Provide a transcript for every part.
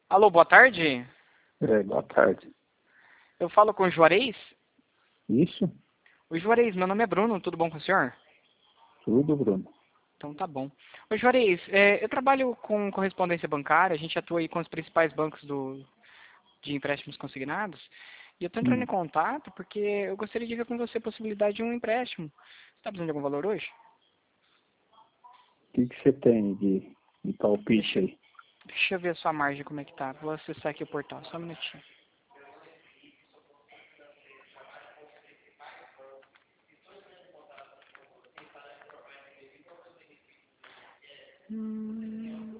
Alô, boa tarde. Boa tarde. Eu falo com o Juarez? Isso? Oi, Juarez, meu nome é Bruno, tudo bom com o senhor? Tudo, Bruno. Então tá bom. Oi, Juarez, eu trabalho com correspondência bancária, a gente atua aí com os principais bancos de empréstimos consignados, e eu tô entrando em Hum. contato porque eu gostaria de ver com você a possibilidade de um empréstimo. Você tá precisando de algum valor hoje? O que você tem de palpite Deixa, aí? deixa eu ver a sua margem como é que tá. Vou acessar aqui o portal, só um minutinho. Hum...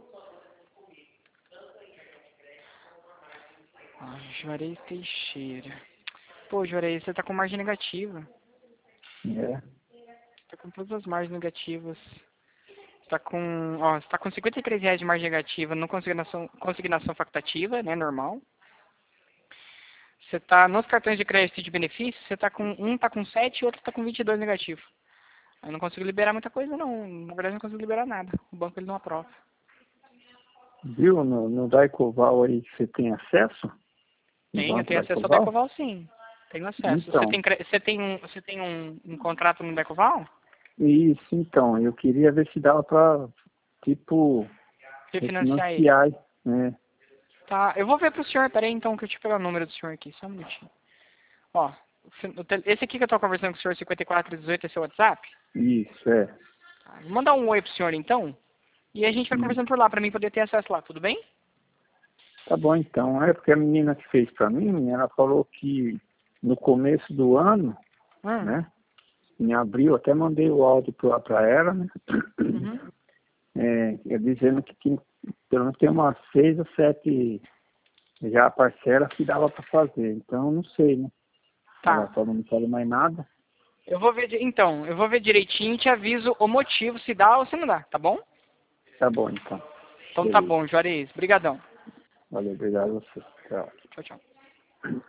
Ah, Juarez Teixeira. Pô, Juarez, você tá com margem negativa. É. Tá com todas as margens negativas. Você tá com R$ 53 de margem negativa no consignação facultativa, né, normal. Você tá nos cartões de crédito de benefício, você tá com um tá com 7 e outro tá com 22 negativo. Eu não consigo liberar muita coisa não, na verdade não consigo liberar nada. O banco ele não aprova. Viu no Daicoval aí que você tem acesso? No Eu Banco tenho acesso ao Daicoval? Decoval sim. Tenho acesso. Você Então, tem, você tem um contrato no Decoval? isso, então. Eu queria ver se dava pra, tipo, Refinanciar ele. refinanciar, né? Tá, eu vou ver pro senhor, peraí então que eu te pegar o número do senhor aqui, só um minutinho. Ó, esse aqui que eu tô conversando com o senhor, 5418, é seu WhatsApp? Isso, é. Tá, vou mandar um oi pro senhor então, e a gente vai Hum. conversando por lá pra mim poder ter acesso lá, tudo bem? Tá bom, então. É porque a menina que fez pra mim, ela falou que no começo do ano, Hum, né? Em abril, até mandei o áudio pra ela, né? uhum. Dizendo que tinha, pelo menos tem umas 6 ou 7 já parcelas que dava para fazer. Então, não sei, né? Ela Tá. só não me falou mais nada. Eu vou ver direitinho e te aviso o motivo, se dá ou se não dá, tá bom? Tá bom, então. Então tá Beleza. bom, Juarez. Brigadão. Valeu, obrigado a você. Tchau. Tchau, tchau.